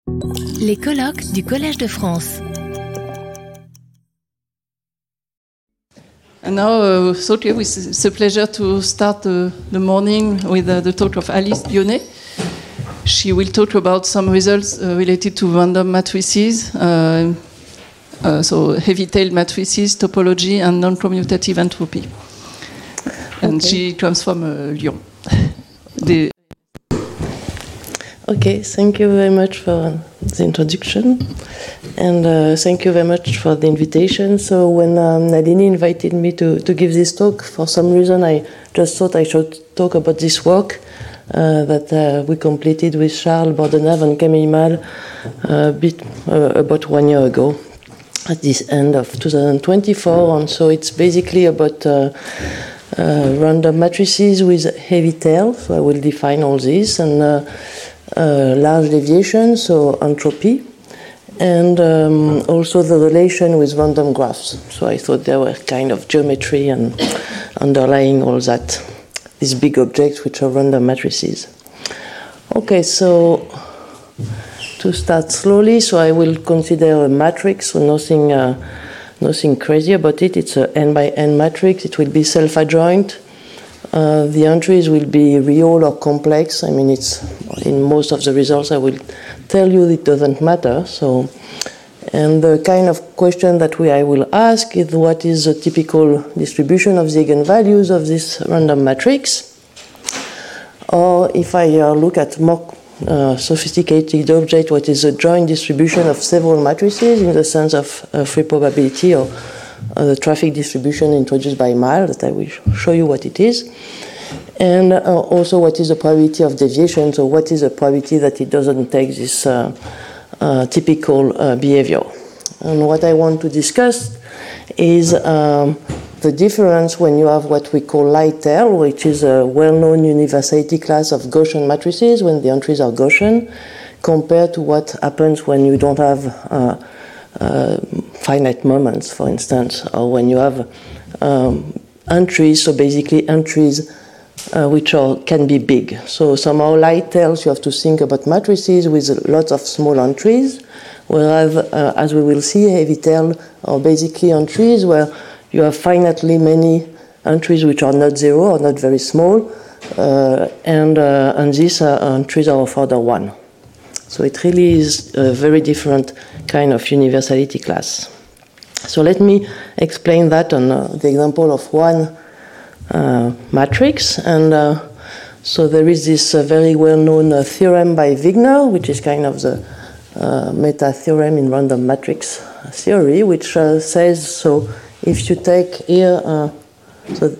Les colloques du Collège de France. And now, it's a pleasure to start the morning with the talk of Alice Dionnet. She will talk about some results related to random matrices, so heavy-tailed matrices, topology, and non-commutative entropy. And she comes from Lyon. Okay, thank you very much for the introduction, and thank you very much for the invitation. So when Nalini invited me to give this talk, for some reason I just thought I should talk about this work that we completed with Charles Bordenave and Camille Mal about 1 year ago, at this end of 2024. And so it's basically about random matrices with heavy tail. So I will define all this, and large deviation, so entropy, and also the relation with random graphs. So I thought there were kind of geometry and underlying all that, these big objects which are random matrices. Okay, so to start slowly, so I will consider a matrix, so nothing crazy about it. It's a n by n matrix. It will be self-adjoint. The entries will be real or complex. I mean, it's in most of the results I will tell you it doesn't matter. So, and the kind of question that I will ask is what is the typical distribution of the eigenvalues of this random matrix? Or if I look at more sophisticated object, what is the joint distribution of several matrices in the sense of free probability, or the traffic distribution introduced by Mal, that I will show you what it is. And also what is the probability of deviation, so what is the probability that it doesn't take this typical behavior. And what I want to discuss is the difference when you have what we call light tail, which is a well-known universality class of Gaussian matrices when the entries are Gaussian, compared to what happens when you don't have finite moments, for instance, or when you have entries, so basically entries which can be big. So somehow light tails, you have to think about matrices with lots of small entries, whereas, as we will see, heavy tail are basically entries where you have finitely many entries which are not zero or not very small, and these entries are of order 1. So it really is a very different kind of universality class. So let me explain that on the example of one matrix. And so there is this very well-known theorem by Wigner, which is kind of the meta-theorem in random matrix theory, which says, so if you take here the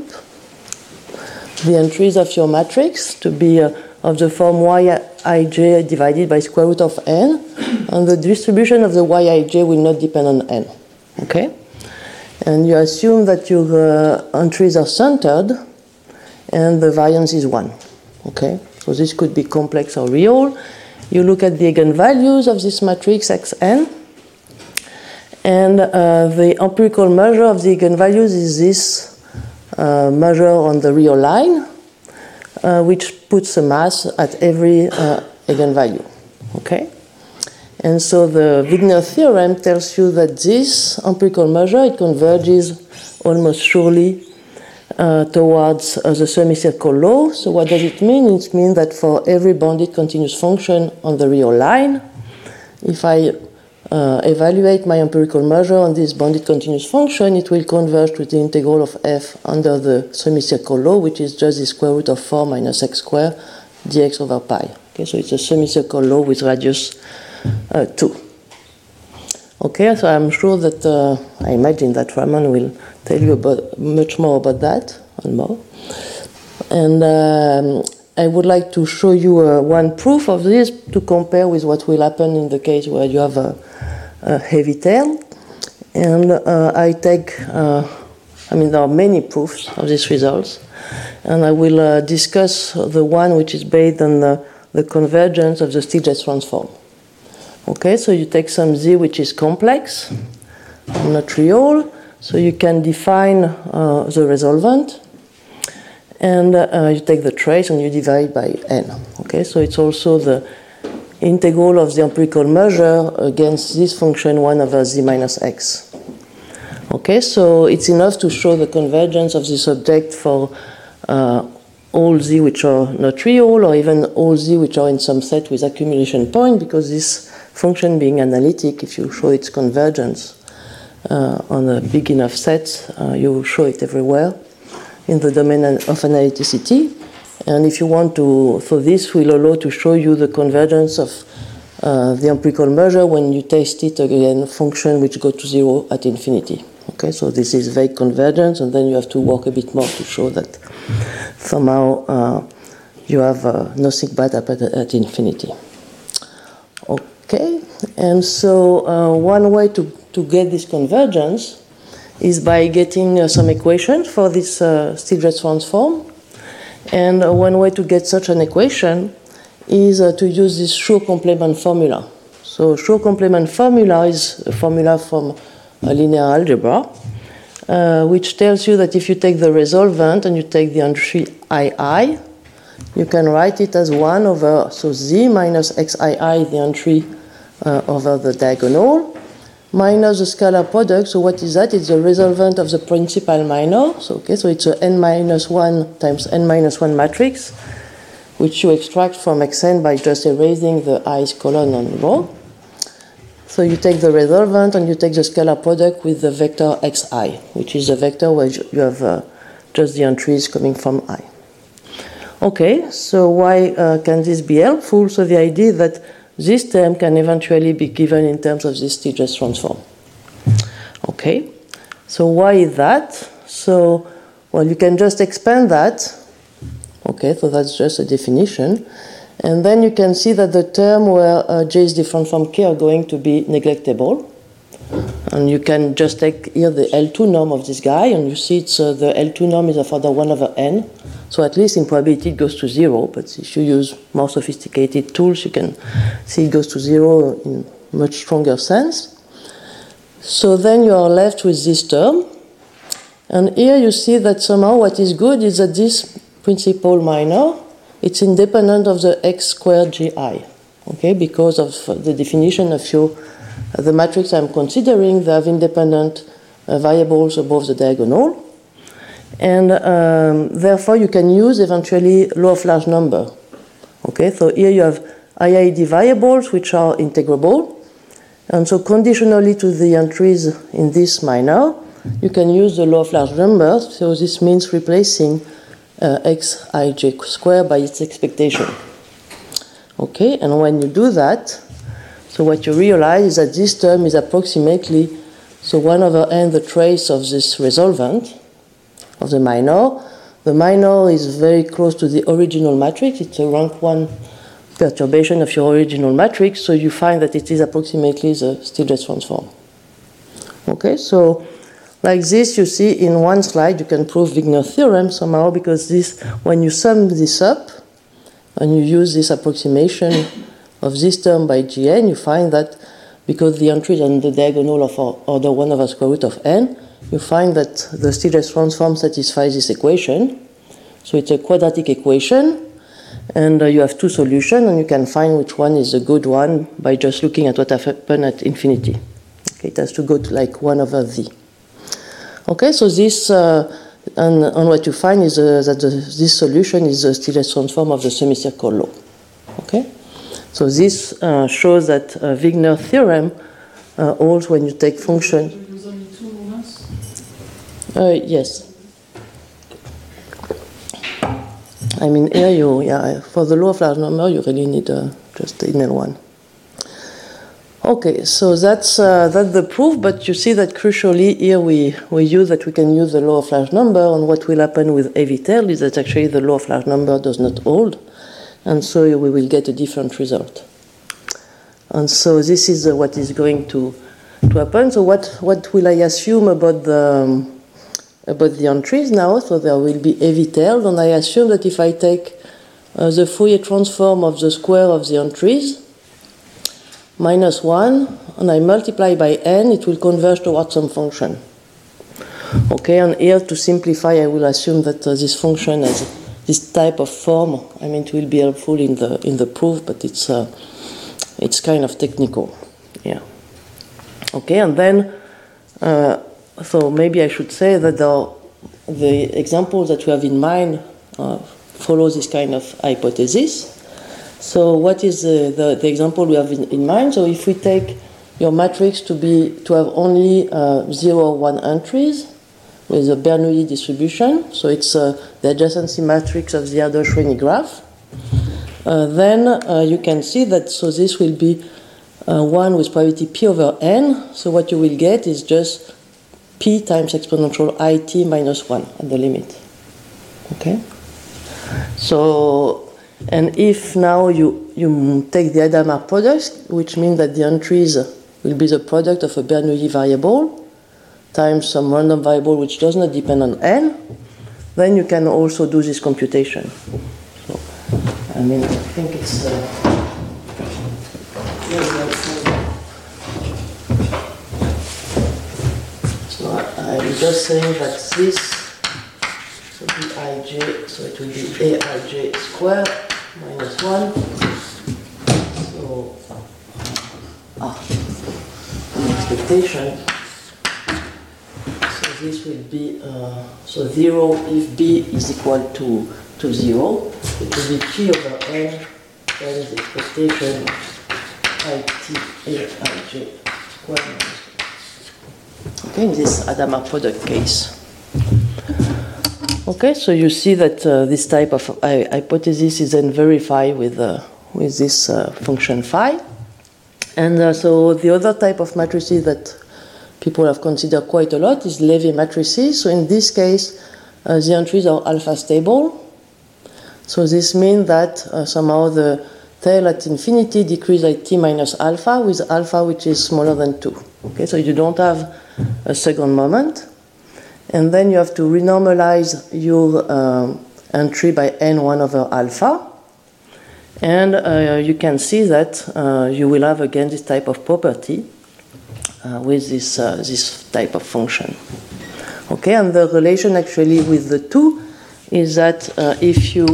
entries of your matrix to be of the form Yij divided by square root of n, and the distribution of the Yij will not depend on n. Okay? And you assume that your entries are centered, and the variance is 1. Okay? So this could be complex or real. You look at the eigenvalues of this matrix Xn, and the empirical measure of the eigenvalues is this measure on the real line, which puts a mass at every eigenvalue. Okay? And so the Wigner theorem tells you that this empirical measure, it converges almost surely towards the semicircle law. So what does it mean? It means that for every bounded continuous function on the real line, if I evaluate my empirical measure on this bounded continuous function, it will converge to the integral of f under the semicircle law, which is just the square root of 4 minus x squared dx over pi. Okay, so it's a semicircle law with radius 2. Okay, so I'm sure that I imagine that Raman will tell you much more about that and more. And I would like to show you one proof of this to compare with what will happen in the case where you have a heavy tail. And I take, there are many proofs of these results. And I will discuss the one which is based on the convergence of the Stiglitz transform. Okay, so you take some z which is complex, not real. So you can define the resolvent. And you take the trace and you divide by n. Okay, so it's also the integral of the empirical measure against this function 1 over z minus x. Okay, so it's enough to show the convergence of this object for all z which are not real, or even all z which are in some set with accumulation point, because this function being analytic, if you show its convergence on a big enough set, you will show it everywhere in the domain of analyticity. And if you want to, so this will allow to show you the convergence of the empirical measure when you test it again, function which go to 0 at infinity. Okay, so this is vague convergence, and then you have to work a bit more to show that somehow you have nothing bad happen at infinity. Okay, and so one way to get this convergence is by getting some equations for this Stieltjes transform. And one way to get such an equation is to use this Schur complement formula. So Schur complement formula is a formula from a linear algebra, which tells you that if you take the resolvent and you take the entry II, you can write it as 1 over, so z minus xii, the entry over the diagonal, minus the scalar product. So what is that? It's the resolvent of the principal minor. So, okay, so it's a n minus 1 times n minus 1 matrix, which you extract from Xn by just erasing the i's colon on row. So you take the resolvent and you take the scalar product with the vector xi, which is the vector where you have just the entries coming from I. Okay, so why can this be helpful? So the idea that this term can eventually be given in terms of this Stieltjes transform. Okay, so why is that? So, well, you can just expand that. Okay, so that's just a definition. And then you can see that the term where j is different from k are going to be neglectable. And you can just take here the L2 norm of this guy, and you see it's the L2 norm is of order 1 over n. So at least in probability it goes to 0, but if you use more sophisticated tools, you can see it goes to 0 in much stronger sense. So then you are left with this term. And here you see that somehow what is good is that this principal minor, it's independent of the x squared gi, okay, because of the definition of the matrix I'm considering, they have independent variables above the diagonal. And therefore, you can use eventually law of large number. Okay, so here you have IID variables which are integrable. And so conditionally to the entries in this minor, you can use the law of large numbers. So this means replacing xij squared by its expectation. Okay, and when you do that, so what you realize is that this term is approximately, so 1 over n, the trace of this resolvent of the minor. The minor is very close to the original matrix. It's a rank 1 perturbation of your original matrix, so you find that it is approximately the Stieltjes transform. Okay, so like this, you see in one slide, you can prove Wigner's theorem somehow, because this, when you sum this up and you use this approximation of this term by Gn, you find that because the entries on the diagonal of order 1 over square root of n, you find that the Stieltjes transform satisfies this equation. So it's a quadratic equation, and you have two solutions, and you can find which one is the good one by just looking at what happened at infinity. Okay, it has to go to like 1 over z. Okay, so this, and what you find is that this solution is the Stieltjes transform of the semicircle law. Okay, so this shows that Wigner's theorem holds when you take function. Yes. I mean, here for the law of large number, you really need just the inner one. Okay, so that's the proof, but you see that crucially here we use that we can use the law of large number, and what will happen with Evitel is that actually the law of large number does not hold, and so we will get a different result. And so this is what is going to happen. So what will I assume about the entries now? So there will be Evitel, and I assume that if I take the Fourier transform of the square of the entries, minus 1, and I multiply by n, it will converge towards some function. Okay, and here to simplify, I will assume that this function has this type of form. I mean, it will be helpful in the proof, but it's it's kind of technical. Yeah. Okay, and then, so maybe I should say that the examples that we have in mind follow this kind of hypothesis. So what is the example we have in mind? So if we take your matrix to have only 0 or 1 entries with a Bernoulli distribution, so it's the adjacency matrix of the Erdős-Rényi graph, then you can see that, so this will be 1 with probability p over n. So what you will get is just p times exponential it minus 1 at the limit. Okay? So, and if now you take the Hadamard product, which means that the entries will be the product of a Bernoulli variable times some random variable which does not depend on n, then you can also do this computation. So, I mean, I think it's... so I'm just saying that this, so Bij, so it will be Aij squared minus 1. So, the expectation. So this will be, so 0 if b is equal to 0. It will be p over n times the expectation it Aij squared minus 1. Okay, in this Hadamard product case. Okay, so you see that this type of hypothesis is then verified with this function phi. And so the other type of matrices that people have considered quite a lot is Levy matrices. So in this case, the entries are alpha stable. So this means that somehow the tail at infinity decreases at t minus alpha with alpha which is smaller than 2. Okay, so you don't have a second moment. And then you have to renormalize your entry by n1 over alpha. And you can see that you will have again this type of property with this type of function. Okay, and the relation actually with the 2 is that if you...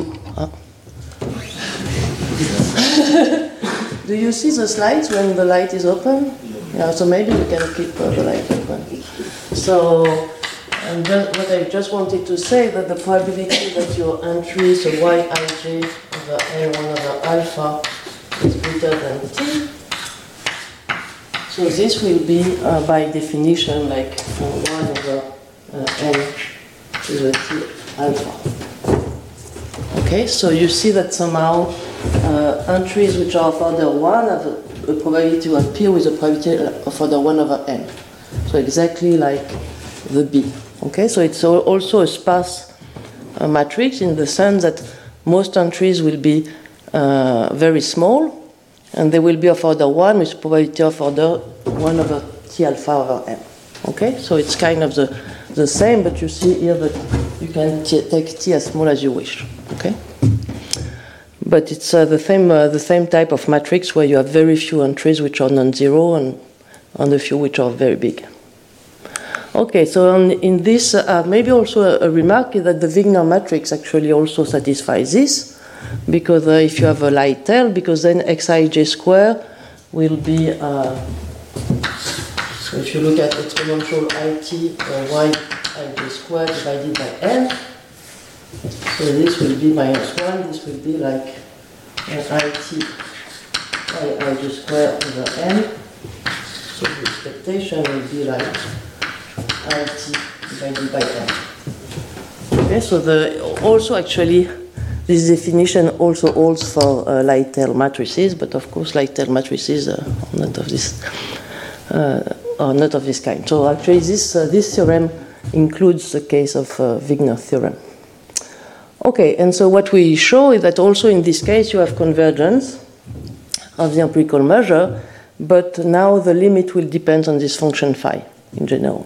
Do you see the slides when the light is open? Yeah, so maybe we can keep the light open. So... And what I just wanted to say that the probability that your entry, so Yij over n1 over alpha is greater than t. So this will be by definition like 1 over n to the t alpha. Okay, so you see that somehow entries which are of order 1 have a probability to appear with a probability of order 1 over n. So exactly like the B. Okay, so it's also a sparse matrix in the sense that most entries will be very small, and they will be of order 1 with probability of order 1 over t alpha over n. Okay, so it's kind of the same, but you see here that you can take t as small as you wish. Okay, but it's the same type of matrix where you have very few entries which are non-zero and a few which are very big. Okay, so in this, maybe also a remark is that the Wigner matrix actually also satisfies this, because if you have a light tail, because then xij square will be, so if you look at exponential it yij square divided by n, so this will be minus 1, this will be like it yij square over n, so the expectation will be like it divided by n. Okay, so also actually this definition also holds for light tail matrices, but of course light tail matrices are not of this kind. So actually this theorem includes the case of Wigner theorem. Okay, and so what we show is that also in this case you have convergence of the empirical measure, but now the limit will depend on this function phi in general.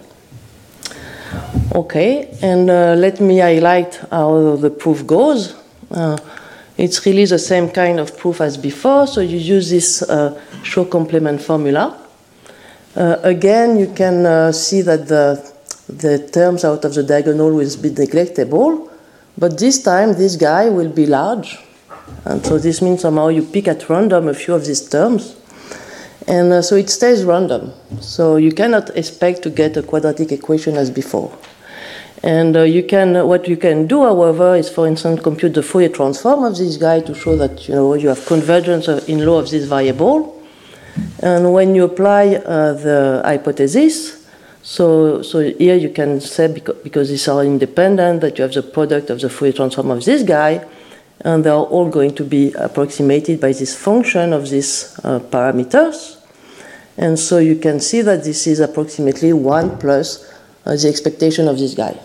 Okay, and let me highlight how the proof goes. It's really the same kind of proof as before, so you use this Shor complement formula. Again, you can see that the terms out of the diagonal will be neglectable, but this time this guy will be large, and so this means somehow you pick at random a few of these terms, And so it stays random. So you cannot expect to get a quadratic equation as before. And what you can do, however, is, for instance, compute the Fourier transform of this guy to show that you have convergence in law of this variable. And when you apply the hypothesis, so here you can say, because these are independent, that you have the product of the Fourier transform of this guy, and they are all going to be approximated by this function of these parameters. And so you can see that this is approximately 1 plus the expectation of this guy.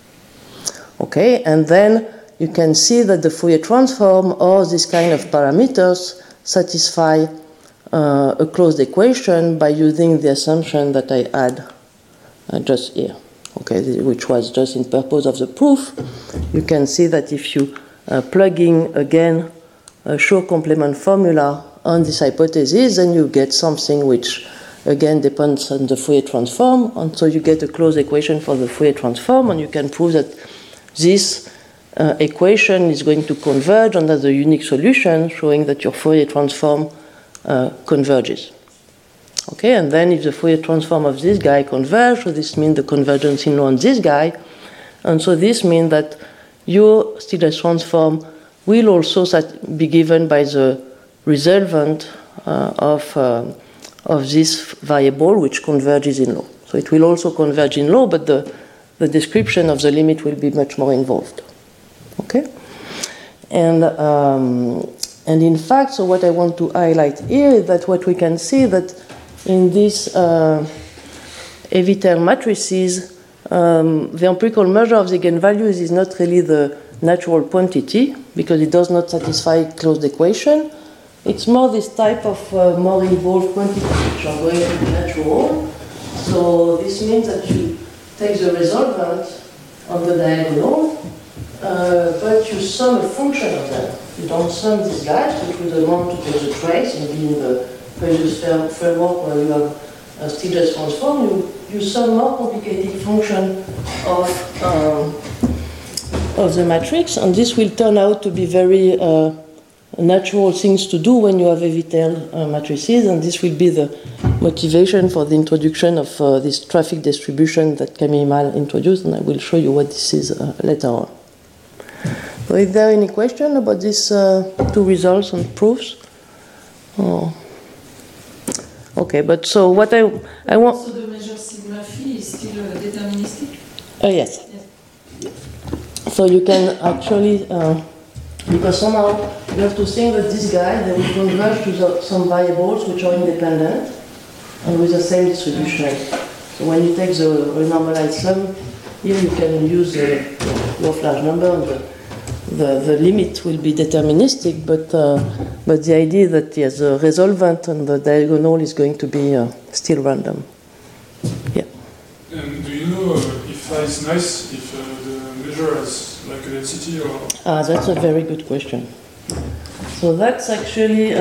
Okay, and then you can see that the Fourier transform or this kind of parameters satisfy a closed equation by using the assumption that I had just here, okay, which was just in purpose of the proof. You can see that if you plug in again a Schur complement formula on this hypothesis, then you get something which again depends on the Fourier transform, and so you get a closed equation for the Fourier transform, and you can prove that this equation is going to converge under the unique solution, showing that your Fourier transform converges. Okay, and then if the Fourier transform of this guy converges, so this means the convergence in law on this guy, and so this means that your Stiglitz transform will also be given by the resultant of this variable which converges in law. So it will also converge in law, but the description of the limit will be much more involved. Okay, and in fact, so what I want to highlight here is that what we can see that in these Eviter matrices, the empirical measure of the eigenvalues is not really the natural quantity because it does not satisfy closed equation. It's more this type of more involved quantities which are going to be natural. So this means that you take the resultant on the diagonal, but you sum a function of them. You don't sum these guys, which would amount to the trace, maybe in the previous framework where you have a Stiglitz transform. You sum more complicated function of the matrix, and this will turn out to be very natural things to do when you have Eviter matrices, and this will be the motivation for the introduction of this traffic distribution that Camille Mal introduced, and I will show you what this is later on. So is there any question about these two results and proofs? Oh. Okay, but so what I want... So the measure sigma phi is still deterministic? Yes. So you can actually, because somehow you have to think that this guy, they will converge to some variables which are independent and with the same distribution. So when you take the renormalized sum, here you can use the law of large number, and the limit will be deterministic, but the idea is that yes, the resolvent and the diagonal is going to be still random. Yeah. And do you know if phi is nice, if the measure has like a density or? That's a very good question. So that's actually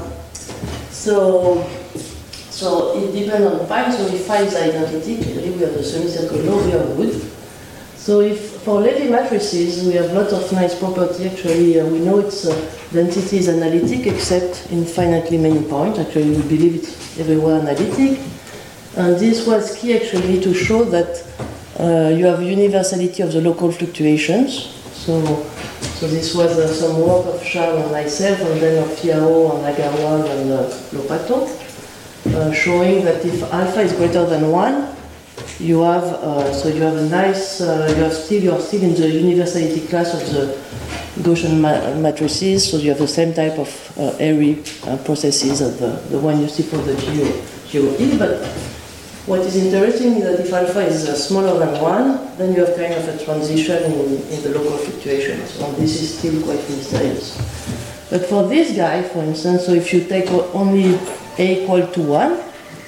so it depends on phi. So if phi is identity, we have the semicircle law, we are good. So if for Levy matrices, we have lots of nice property. Actually, we know its density is analytic, except in finitely many points. Actually, we believe it's everywhere analytic. And this was key, actually, to show that you have universality of the local fluctuations. So this was some work of Charles and myself, and then of Fiao and Agarwal and Lopato, showing that if alpha is greater than 1, you have a nice you're still in the universality class of the Gaussian matrices, so you have the same type of Airy processes as the one you see for the GOE. But what is interesting is that if alpha is smaller than 1, then you have kind of a transition in the local fluctuations. So this is still quite mysterious. But for this guy, for instance, so if you take only A equal to 1,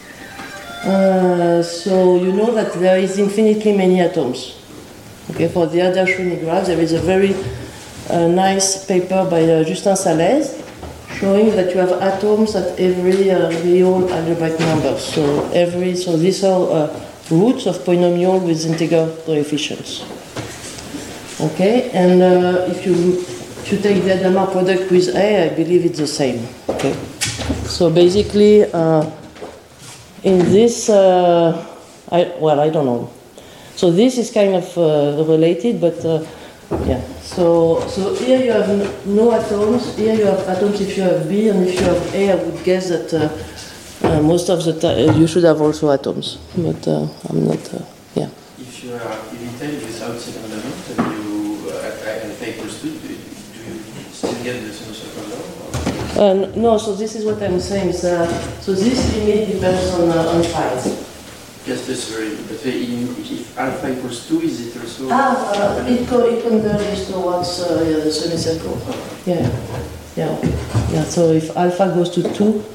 so you know that there is infinitely many atoms. Okay, for the Adair-Shruni graph, there is a very nice paper by Justin Salez showing that you have atoms at every real algebraic number. So these are roots of polynomial with integer coefficients. Okay, and if you take the Hadamard product with A, I believe it's the same. Okay, So basically, in this, I don't know. So this is kind of related, but yeah. So here you have no atoms. Here you have atoms if you have B, and if you have A, I would guess that most of the time you should have also atoms. But I'm not. Yeah. If you are evital without second element, and you alpha equals 2, do you still get the sinusoid law? No. So this is what I'm saying. So this limit depends on phi. Yes, that's very. But if alpha equals 2, is it also? It converges towards the semicircle. Yeah. So if alpha goes to 2,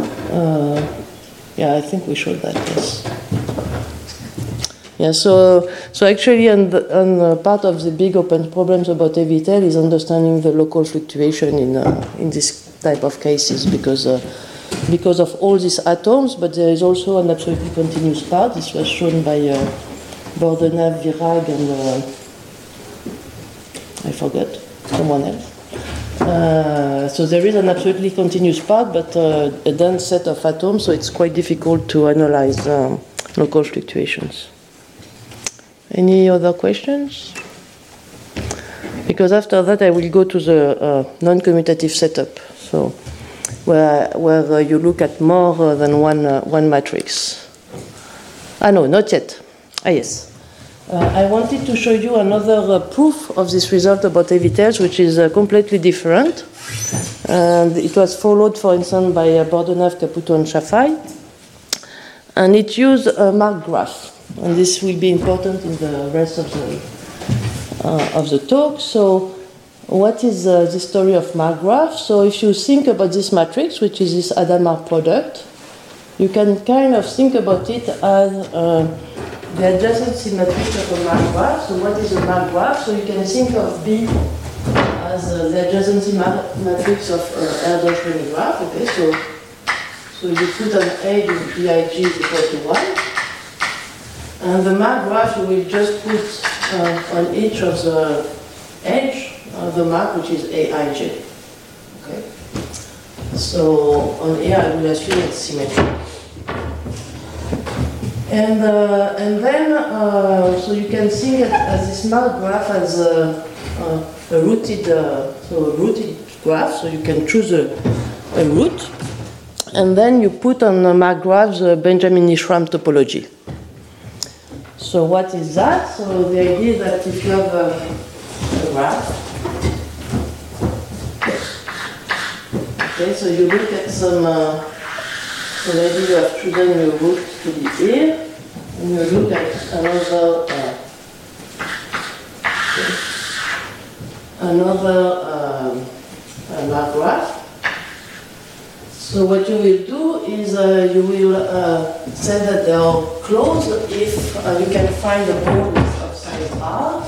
I think we showed that. Yes. Yeah. So actually, on part of the big open problems about Evitel is understanding the local fluctuation in this type of cases because of all these atoms, but there is also an absolutely continuous part. This was shown by Bordenave, Virag, and I forgot someone else. So there is an absolutely continuous part, but a dense set of atoms, so it's quite difficult to analyze local fluctuations. Any other questions? Because after that, I will go to the non-commutative setup. So where you look at more than one matrix. No, not yet. Yes. I wanted to show you another proof of this result about Evitels, which is completely different. And it was followed, for instance, by Bordenave, Caputo, and Chaffai. And it used a Mark graph. And this will be important in the rest of the talk. So what is the story of Mark graph? So if you think about this matrix, which is this Hadamard product, you can kind of think about it as the adjacency matrix of a Mark graph. So what is a Mark graph? So you can think of B as the adjacency matrix of Erdős-Rényi graph. Okay, so you put an edge in Big is equal to 1. And the Mark graph you will just put on each of the edge the mark, which is Aij. Okay. So on here I will assume it's symmetric. And then so you can think as this Mark graph as a rooted graph. So you can choose a root, and then you put on the Mark graph the Benjamin-Ishram topology. So what is that? So the idea is that if you have a graph, okay, so you look at some, so maybe you have chosen your root to be here, and you look at another Mark graph. So what you will do is you will say that they are closed if you can find a bond of size R,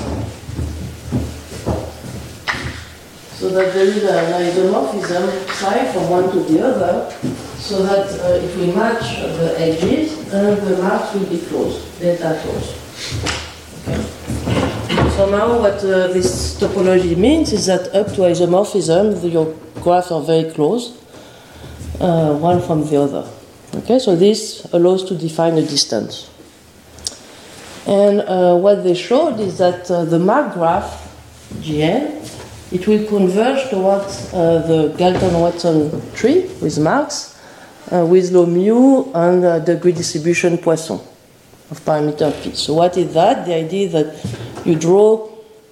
so that there is an isomorphism psi from one to the other, so that it will match the edges and the marks will be closed, delta closed. Okay. So now what this topology means is that up to isomorphism, your graphs are very close. One from the other. Okay, so this allows to define a distance. And what they showed is that the Mark graph, Gn, it will converge towards the Galton-Watson tree with marks, with low mu and degree distribution Poisson of parameter P. So what is that? The idea is that you draw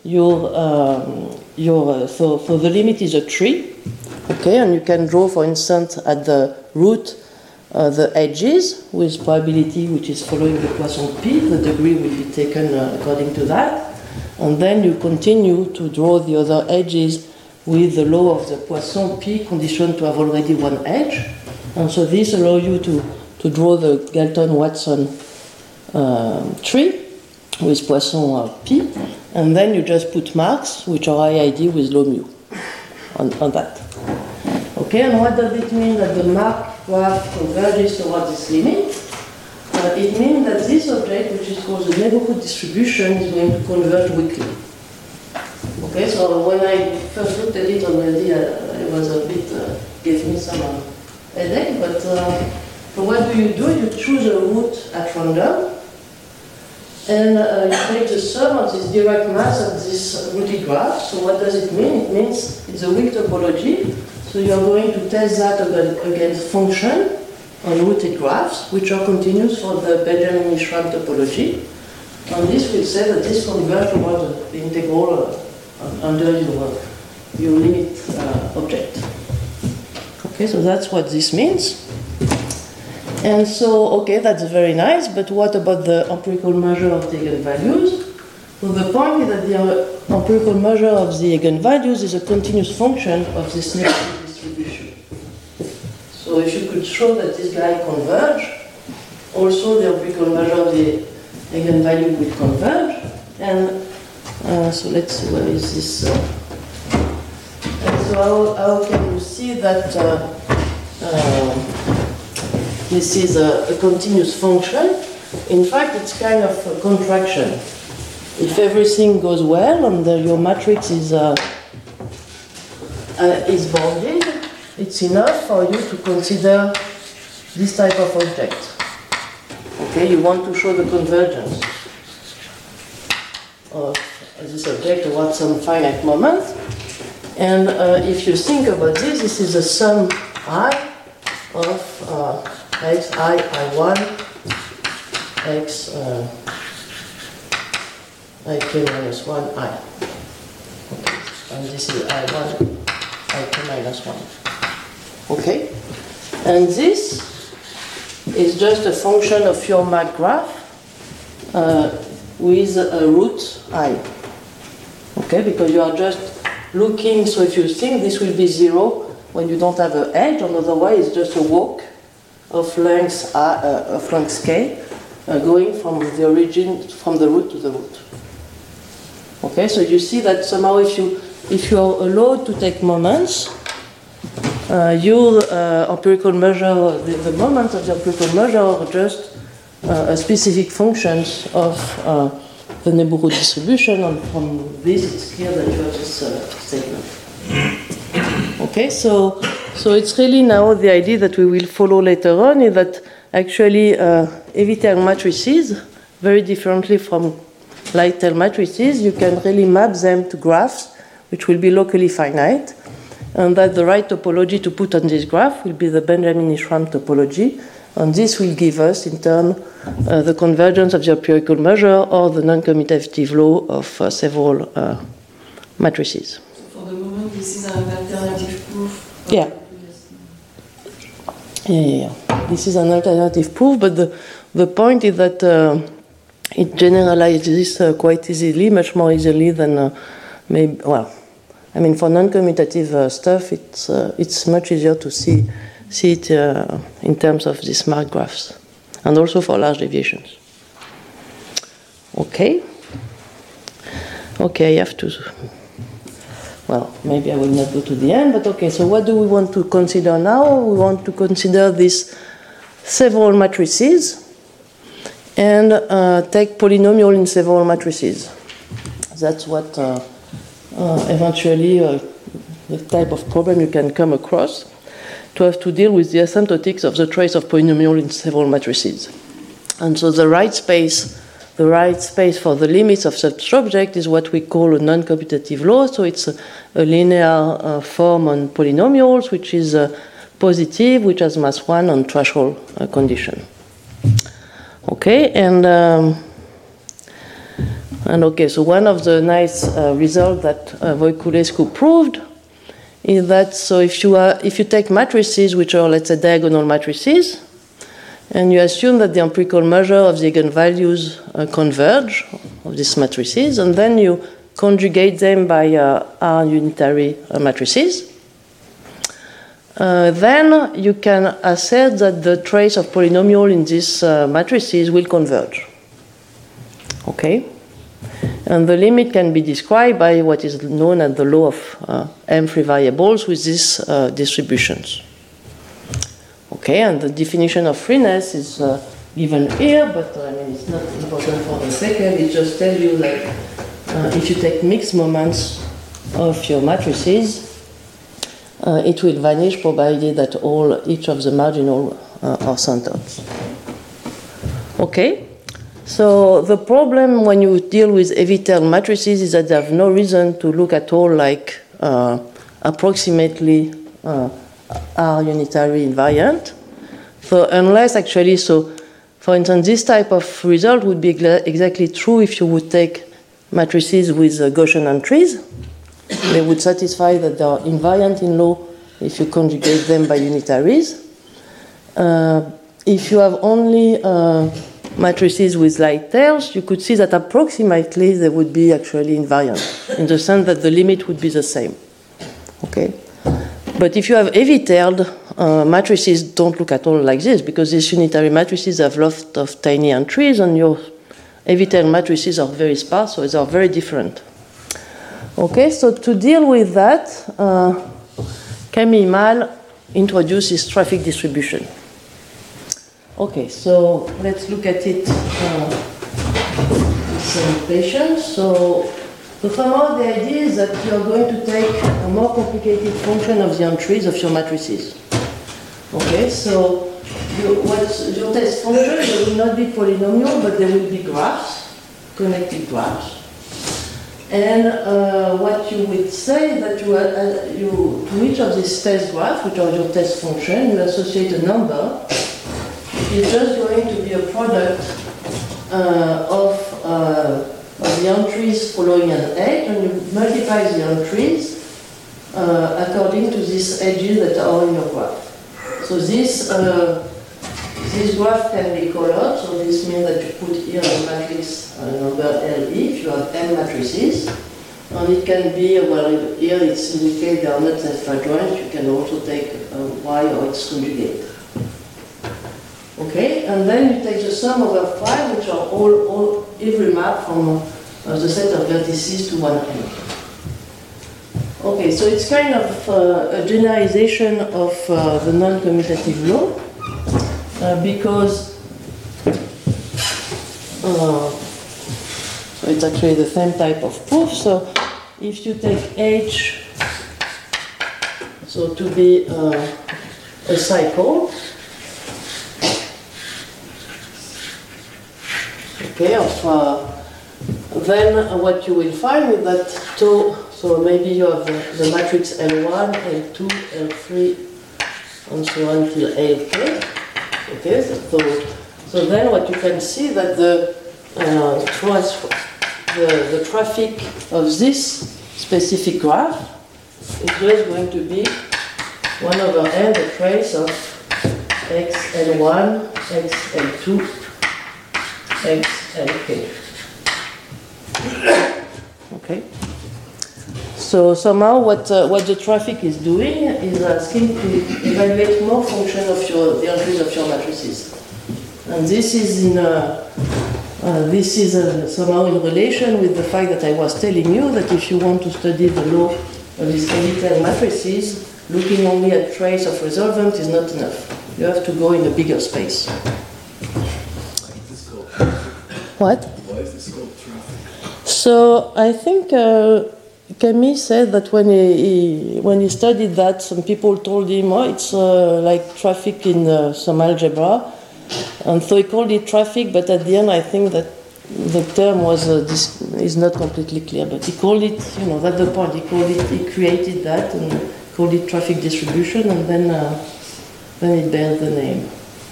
so the limit is a tree. Okay, and you can draw, for instance, at the root the edges with probability which is following the Poisson P. The degree will be taken according to that. And then you continue to draw the other edges with the law of the Poisson P conditioned to have already one edge. And so this allows you to draw the Galton-Watson tree with Poisson P. And then you just put marks which are IID with low mu on that. Okay, and what does it mean that the Mark graph converges towards this limit? It means that this object, which is called the neighborhood distribution, is going to converge weakly. Okay, so when I first looked at it already, it was a bit, gave me some headache, but so what do? You choose a root at random, and you take the sum of this Dirac mass of this rooted graph. So what does it mean? It means it's a weak topology. So you're going to test that against function on rooted graphs, which are continuous for the Benjamin-Ishram topology. And this will say that this converges toward the integral under your limit object. Okay, so that's what this means. And so, okay, that's very nice, but what about the empirical measure of the eigenvalues? Well, the point is that the empirical measure of the eigenvalues is a continuous function of this negative distribution. So if you could show that this guy converge, also the empirical measure of the eigenvalue will converge. And so let's see, where is this? And so how can you see that this is a continuous function? In fact, it's kind of a contraction. If everything goes well and your matrix is bounded, it's enough for you to consider this type of object. Okay, you want to show the convergence of this object towards some finite moment. And if you think about this, this is a sum I of x I, I1, x ik minus 1, I. Okay. And this is I1, ik minus 1. Okay? And this is just a function of your MAC graph with a root I. Okay? Because you are just looking, so if you think this will be 0 when you don't have an edge, and otherwise it's just a walk of length k going from the origin, from the root to the root. Okay, so you see that somehow if you are allowed to take moments, your empirical measure, the moments of the empirical measure are just a specific functions of the neighborhood distribution, and from this it's clear that you have this statement. Okay, so it's really now the idea that we will follow later on is that actually Heavy-tail matrices, very differently from light-tail matrices, you can really map them to graphs which will be locally finite, and that the right topology to put on this graph will be the Benjamin-Ishram topology, and this will give us in turn the convergence of the empirical measure or the non-commutative law of several matrices. For the moment, this is an alternative proof. Yeah. This is an alternative proof, but the point is that it generalizes quite easily, much more easily than maybe. Well, I mean, for non-commutative stuff, it's much easier to see it in terms of these smart graphs, and also for large deviations. Okay. Okay, I have to. Well, maybe I will not go to the end, but okay, so what do we want to consider now? We want to consider these several matrices and take polynomial in several matrices. That's what eventually the type of problem you can come across, to have to deal with the asymptotics of the trace of polynomial in several matrices. And so the right space for the limits of such object is what we call a non-commutative law. So it's a linear form on polynomials, which is positive, which has mass 1 on threshold condition. Okay, and okay, so one of the nice results that Voiculescu proved is that so if you take matrices which are, let's say, diagonal matrices, and you assume that the empirical measure of the eigenvalues converge of these matrices, and then you conjugate them by R unitary matrices, then you can assert that the trace of polynomial in these matrices will converge. Okay? And the limit can be described by what is known as the law of M free variables with these distributions. Okay, and the definition of freeness is given here, but I mean it's not important for the second. It just tells you that if you take mixed moments of your matrices, it will vanish provided that each of the marginal are centered. Okay? So the problem when you deal with Evitell matrices is that they have no reason to look at all like approximately are unitary invariant. So unless actually, so for instance, this type of result would be exactly true if you would take matrices with Gaussian entries. They would satisfy that they are invariant in law if you conjugate them by unitaries. If you have only matrices with light tails, you could see that approximately they would be actually invariant in the sense that the limit would be the same. Okay? But if you have heavy-tailed matrices, don't look at all like this because these unitary matrices have lots of tiny entries and your heavy-tailed matrices are very sparse, so they are very different. Okay, so to deal with that, Camille Mal introduces traffic distribution. Okay, so let's look at it with some patience. So somehow the idea is that you are going to take a more complicated function of the entries of your matrices. Okay, so your test function, they will not be polynomial, but they will be graphs, connected graphs. And what you would say that to each of these test graphs, which are your test function, you associate a number. It's just going to be a product of the entries following an edge, and you multiply the entries according to these edges that are in your graph. So this graph can be colored, so this means that you put here a matrix number LE if you have n matrices. And it can be, well, here it's indicated they are not self-adjoint, you can also take Y or its conjugate. Okay, and then you take the sum over 5, which are every map from the set of vertices to one end. Okay, so it's kind of a generalization of the non-commutative law because so it's actually the same type of proof. So if you take H, so to be a cycle, okay, then what you will find is that so maybe you have the matrix L1, L2, L3, and so on till Lk. Okay, so then what you can see that the traffic of this specific graph is just going to be 1 over n, the trace of xL1, xL2, xLk. Okay. So somehow what the traffic is doing is asking to evaluate more function of the entries of your matrices, and this is somehow in relation with the fact that I was telling you that if you want to study the law of these Evitell matrices, looking only at trace of resolvent is not enough. You have to go in a bigger space. What? Why is this called traffic? So I think Camille said that when he studied that, some people told him, oh, it's like traffic in some algebra. And so he called it traffic, but at the end I think that the term is not completely clear. But he called it, that's the point. He created that and called it traffic distribution, and then it bears the name.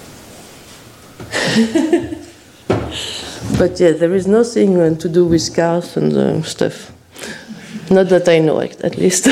But yeah, there is nothing to do with cars and stuff. Not that I know, at least.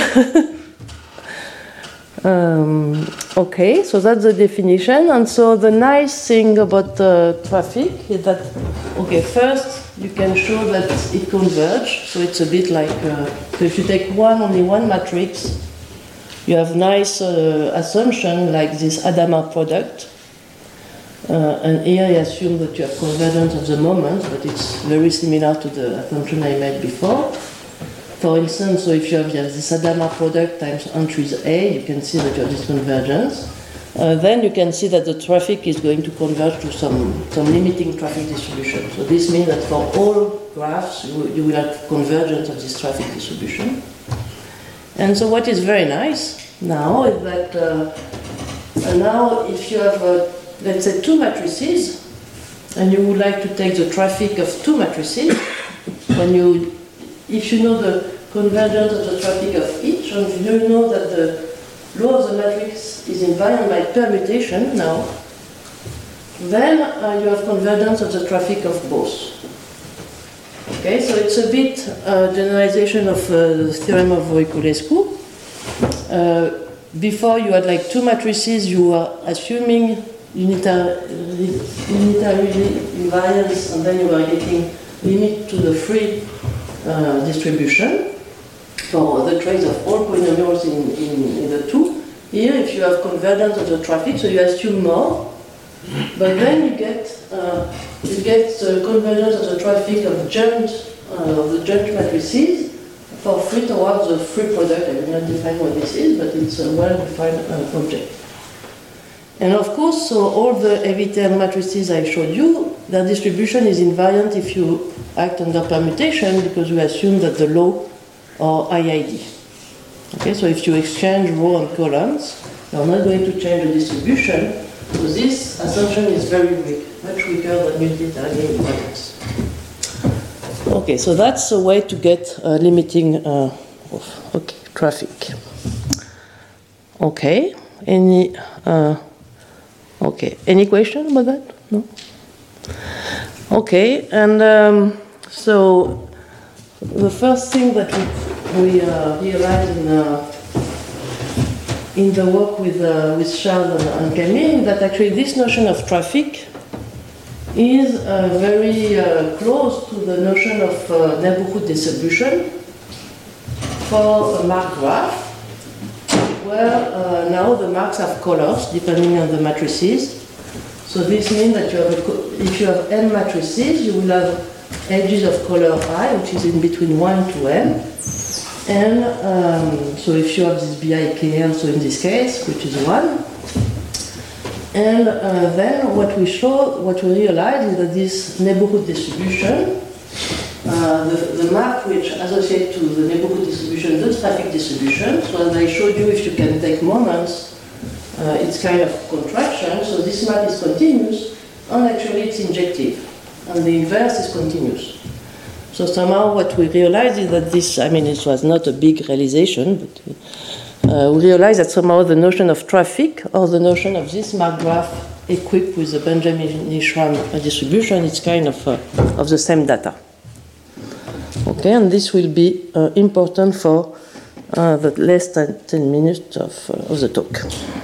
Okay, so that's the definition. And so the nice thing about traffic is that, okay, first you can show that it converges. So it's a bit like, so if you take only one matrix, you have nice assumption like this Hadamard product. And here I assume that you have convergence of the moments, but it's very similar to the assumption I made before. For instance, so if you have this Hadamard product times entries A, you can see that you have this convergence. Then you can see that the traffic is going to converge to some limiting traffic distribution. So this means that for all graphs, you will have convergence of this traffic distribution. And so what is very nice now is that now if you have, let's say, two matrices, and you would like to take the traffic of two matrices, if you know the convergence of the traffic of each, and you know that the law of the matrix is invariant by permutation now, then you have convergence of the traffic of both. Okay, so it's a bit generalization of the theorem of Voiculescu. Before you had like two matrices, you were assuming unitary invariance, and then you were getting limit to the free distribution for the trace of all polynomials in the two. Here, if you have convergence of the traffic, so you assume more, but then you get the convergence of the traffic of the joint matrices for free towards the free product. I will not define what this is, but it's a well-defined object. And of course, so all the Hevitern matrices I showed you, their distribution is invariant if you act under permutation, because we assume that the law are IID. Okay, so if you exchange row and columns, you're not going to change the distribution. So this assumption is very weak, much weaker than unitary invariance. Okay, so that's a way to get limiting traffic. Okay, any question about that? No. Okay, and so the first thing that we realized in the work with Charles and Camille, that actually this notion of traffic is very close to the notion of neighborhood distribution for a mark graph, where now the marks have colors depending on the matrices. So this means that if you have n matrices, you will have edges of color I, which is in between 1 to n. And so if you have this BIKL, so in this case, which is 1, and then what we realize is that this neighborhood distribution, the mark which associates to the neighborhood distribution, the traffic distribution, so as I showed you, if you can take moments, it's kind of contraction, so this map is continuous, and actually it's injective, and the inverse is continuous. So somehow what we realized is that this, I mean, it was not a big realization, but we realized that somehow the notion of traffic, or the notion of this mark graph equipped with the Benjamin-Ishram distribution, is kind of the same data. Okay, and this will be important for the less than 10 minutes of the talk.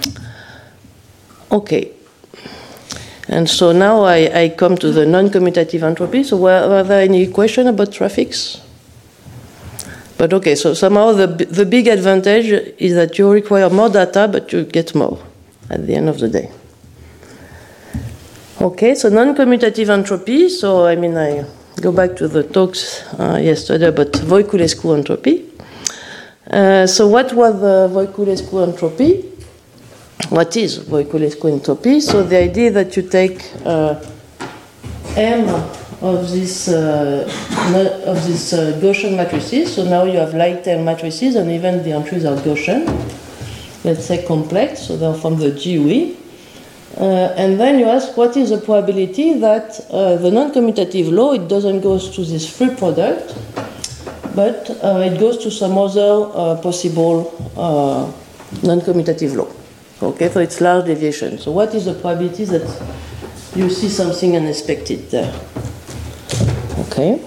Okay. And so now I come to the non-commutative entropy. So were there any question about traffics? But okay, so somehow the big advantage is that you require more data, but you get more at the end of the day. Okay, so non-commutative entropy. So I mean, I go back to the talks yesterday about Voiculescu entropy. So what was the Voiculescu entropy? What is Voiculescu entropy? So the idea that you take M of this Gaussian matrices. So now you have light tail matrices, and even the entries are Gaussian. Let's say complex, so they're from the GUE. And then you ask, what is the probability that the non-commutative law, it doesn't go to this free product, but it goes to some other possible non-commutative law. Okay, so it's large deviation. So what is the probability that you see something unexpected there? Okay.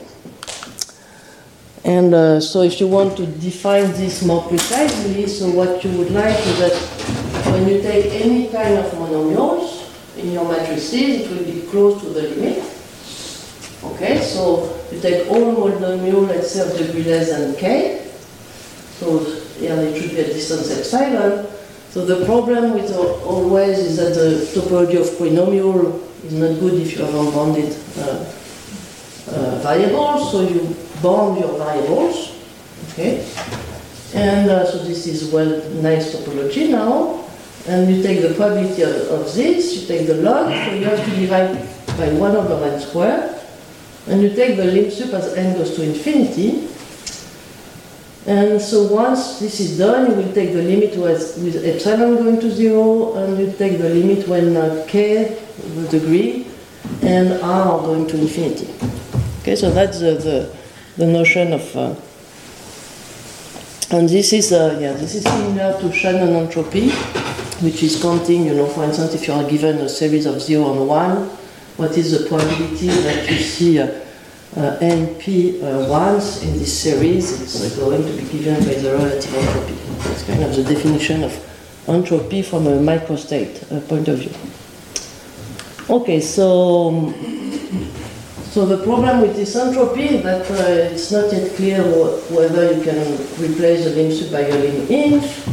And so if you want to define this more precisely, so what you would like is that when you take any kind of monomials in your matrices, it will be close to the limit. Okay, so you take all monomials, let's say, of degree less than k. So here it should be a distance epsilon. So the problem with always is that the topology of polynomial is not good if you have unbounded variables. So you bound your variables. Okay, and so this is nice topology now. And you take the probability of this, you take the log, so you have to divide by 1 over n squared, and you take the lim sup as n goes to infinity, And so once this is done, you will take the limit with epsilon going to 0, and you take the limit when k, the degree, and r going to infinity. Okay, so that's the notion of, and this is similar to Shannon entropy, which is counting, for instance, if you are given a series of 0 and 1, what is the probability that you see NP once in this series? It's going to be given by the relative entropy. It's kind of the definition of entropy from a microstate point of view. Okay, so the problem with this entropy is that it's not yet clear whether you can replace the lim sub by a lim inf,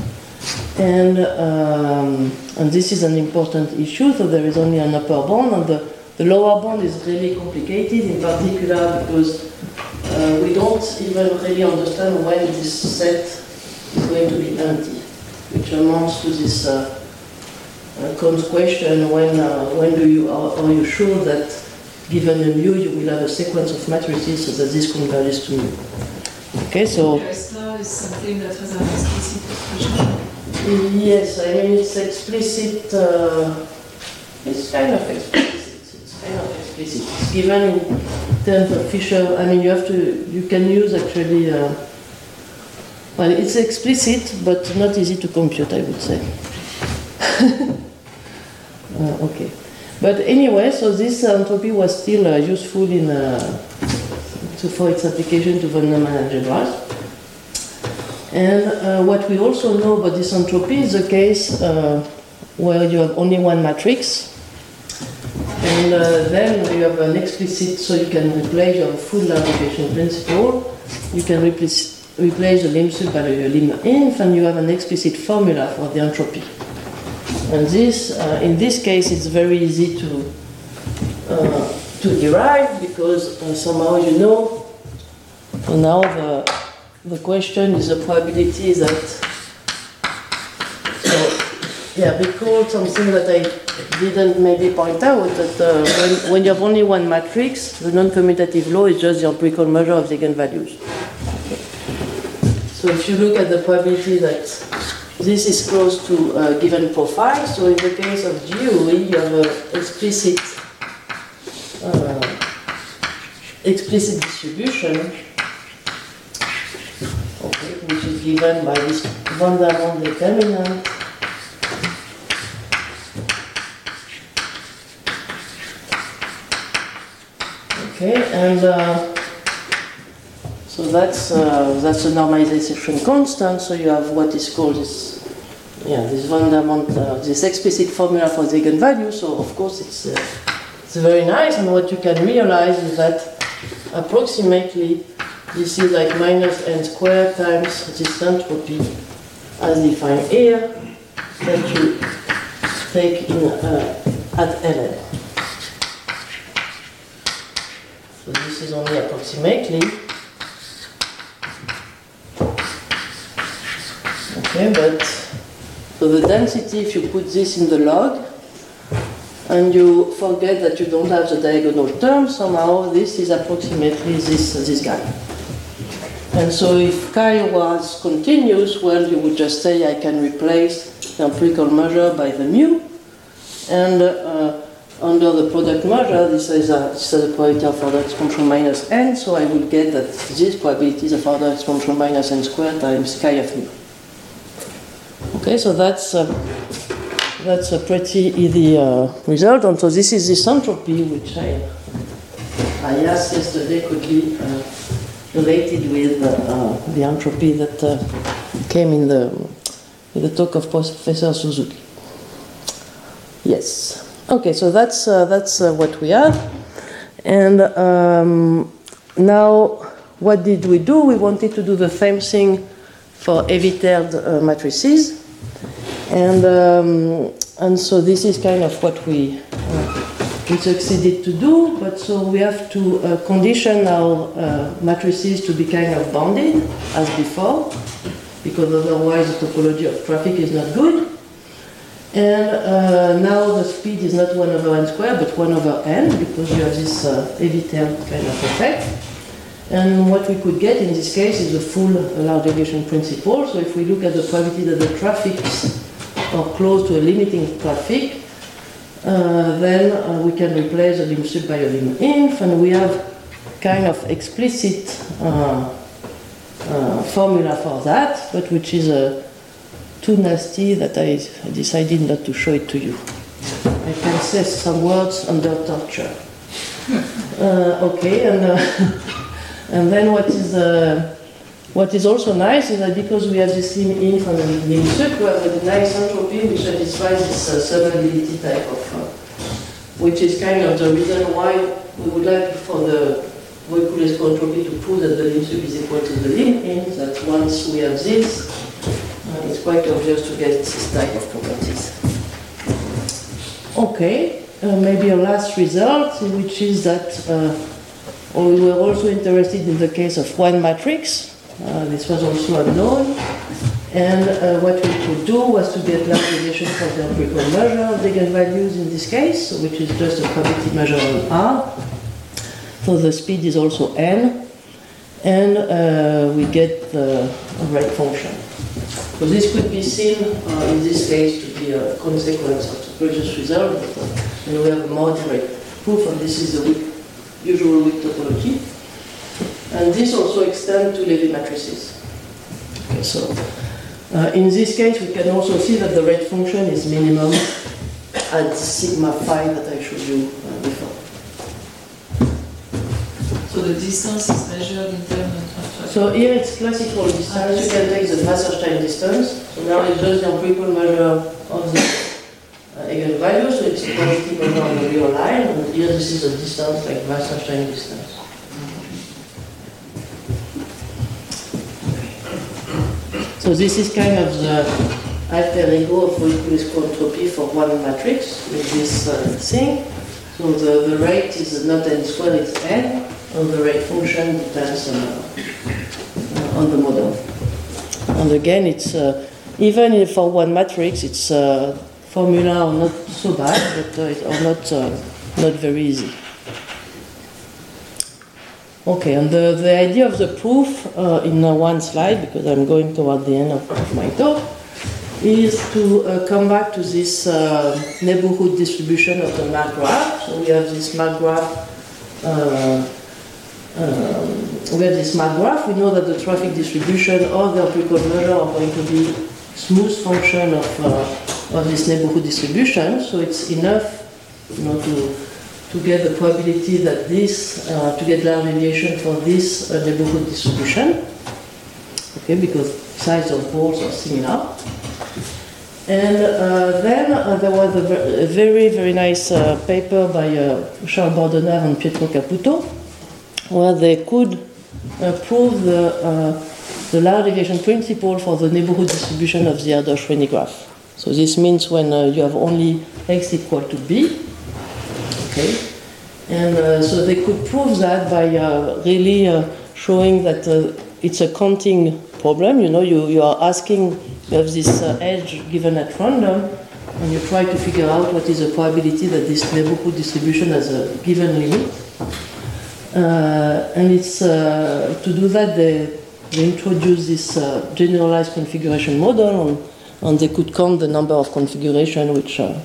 and this is an important issue. So there is only an upper bound, and the lower bound is really complicated, in particular because we don't even really understand when this set is going to be empty, which amounts to this Kahn's question: when are you sure that given a mu you will have a sequence of matrices so that this converges to mu? Okay, so Star is something that has an explicit expression. Yes, I mean it's explicit. It's kind of explicit. It's given in terms of Fisher. I mean, you can use actually. Well, it's explicit, but not easy to compute, I would say. Okay, but anyway, so this entropy was still useful for its application to von Neumann algebras. And what we also know about this entropy is the case where you have only one matrix. And then you have an explicit, so you can replace your full largification principle. You can replace the lim sub by a lim inf, and you have an explicit formula for the entropy. And this, in this case, it's very easy to derive because somehow you know. So now the question is the probability that. So yeah, recall something that I didn't maybe point out, that when you have only one matrix, the non-commutative law is just the empirical measure of the eigenvalues. Okay. So if you look at the probability that this is close to a given profile, so in the case of GUE, you have an explicit distribution, okay, which is given by this von Neumann determinant. Okay, and so that's a normalization constant. So you have what is called this von Neumann, this explicit formula for the eigenvalue. So of course it's very nice. And what you can realize is that approximately this is like minus n squared times this entropy as defined here that you take in at Ln. So this is only approximately. Okay, but so the density, if you put this in the log, and you forget that you don't have the diagonal term, somehow this is approximately this guy. And so if chi was continuous, well, you would just say I can replace the empirical measure by the mu, and under the product measure, this is a probability of order exponential minus n, so I will get that this probability is of order exponential minus n squared times chi of mu. Okay, so that's a pretty easy result, and so this is this entropy which I asked yesterday could be related with the entropy that came in the talk of Professor Suzuki. Yes. Okay, so that's what we have, and now what did we do? We wanted to do the same thing for evitailed matrices, and so this is kind of what we succeeded to do. But so we have to condition our matrices to be kind of bounded as before, because otherwise the topology of traffic is not good. And now the speed is not 1 over n squared, but 1 over n, because you have this evitailed kind of effect. And what we could get in this case is a full large deviation principle. So if we look at the probability that the traffics are close to a limiting traffic, then we can replace the lim sub by a lim inf, and we have kind of explicit formula for that, but which is too nasty that I decided not to show it to you. I can say some words under torture. Okay, and then what is also nice is that because we have this lim inf and lim sub, we have a nice entropy which satisfies this subability type of, which is kind of the reason why we would like for the Voigt-Koulescu entropy to prove that the lim sub is equal to the lim inf, that once we have this, it's quite obvious to get this type of properties. Okay, maybe a last result, which is that we were also interested in the case of one matrix. This was also unknown. And what we could do was to get large deviation for the empirical measure of the eigenvalues in this case, which is just a probability measure on R. So the speed is also n. And we get the rate function. So this could be seen in this case to be a consequence of the previous result. And we have a moderate proof, and this is the usual weak topology. And this also extends to Levy matrices. Okay, so in this case, we can also see that the rate function is minimum at sigma phi that I showed you before. So the distance is measured in terms of traffic. So here it's classical distance. You can take the Wasserstein distance. So now it's just the empirical measure of the eigenvalue. So it's a quantity measure on the real line. And here this is a distance like Wasserstein distance. So this is kind of the alter ego of Voigt-Koulescu entropy for one matrix with this thing. So the rate is not n squared, it's n. And the rate function depends on the model. And again, it's even for one matrix, its formula are not so bad, but are not very easy. Okay, and the idea of the proof in one slide, because I'm going toward the end of my talk, is to come back to this neighborhood distribution of the Mark graph. So we have this Mark graph. We know that the traffic distribution or the empirical measure are going to be smooth function of this neighborhood distribution. So it's enough, to get the probability that this to get large deviation for this neighborhood distribution. Okay, because size of balls are similar. And then there was a very, very nice paper by Charles Bordenave and Pietro Caputo, where they could prove the large deviation principle for the neighborhood distribution of the Erdős-Rényi graph. So this means when you have only x equal to b. Okay, and so they could prove that by really showing that it's a counting problem. You are asking, you have this edge given at random, and you try to figure out what is the probability that this neighborhood distribution has a given limit. And it's to do that they introduce this generalized configuration model, and they could count the number of configurations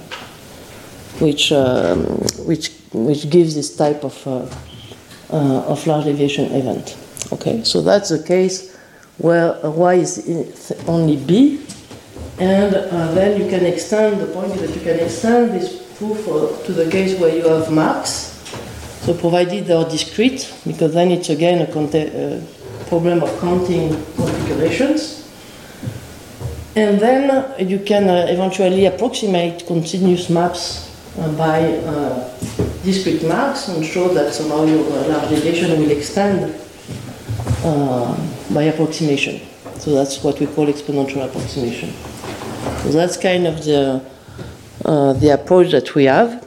which gives this type of large deviation event. Okay, so that's the case where y is only b, and then you can extend, the point is that you can extend this proof to the case where you have maps. So provided they are discrete, because then it's again a problem of counting configurations. And then you can eventually approximate continuous maps by discrete maps and show that somehow your large deviation will extend by approximation. So that's what we call exponential approximation. So that's kind of the approach that we have.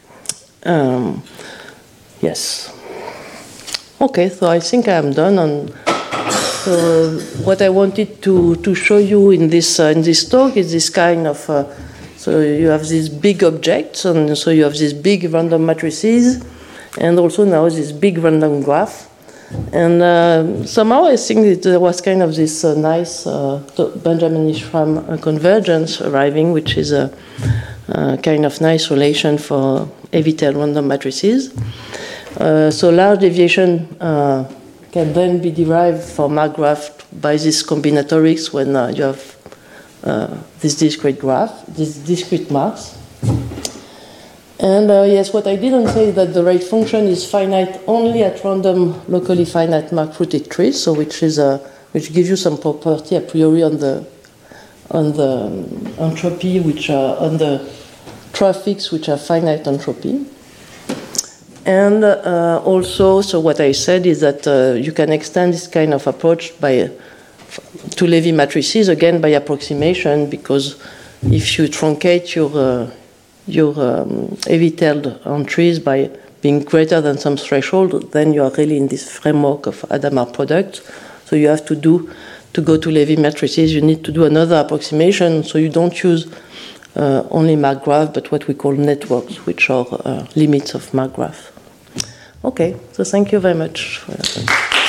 Yes. Okay, so I think I'm done. And what I wanted to show you in this talk is this kind of. So you have these big objects, and so you have these big random matrices, and also now this big random graph. And somehow I think there was kind of this nice Benjamin-Ishram convergence arriving, which is a kind of nice relation for heavy-tail random matrices. So large deviation can then be derived for Mark graph by this combinatorics when you have this discrete graph, these discrete marks. And yes, what I didn't say is that the rate function is finite only at random locally finite mark-rooted trees, so which gives you some property a priori on the entropy, which are on the traffics which are finite entropy. And also, so what I said is that you can extend this kind of approach to Levy matrices again by approximation, because if you truncate your heavy-tailed entries by being greater than some threshold, then you are really in this framework of Hadamard product. So you have to go to Levy matrices, you need to do another approximation, so you don't use only Mark graph, but what we call networks, which are limits of Mark graph. Okay, so thank you very much for that.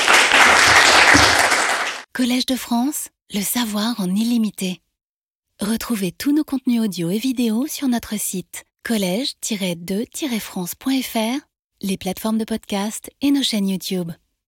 Collège de France, le savoir en illimité. Retrouvez tous nos contenus audio et vidéo sur notre site collège-2-france.fr, les plateformes de podcast et nos chaînes YouTube.